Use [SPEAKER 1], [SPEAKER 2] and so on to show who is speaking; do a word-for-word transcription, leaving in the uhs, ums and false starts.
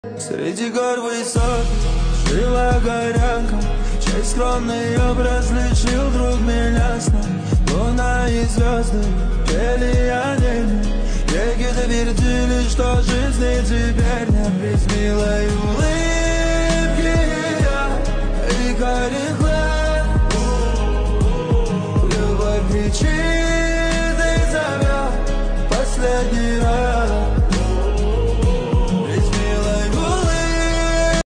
[SPEAKER 1] Среди гор высот жила горянка, чей скромный образ лечил вдруг меня сном. Луна и звезды пели о небе, реки твердили, что жизни теперь нет. Ведь милой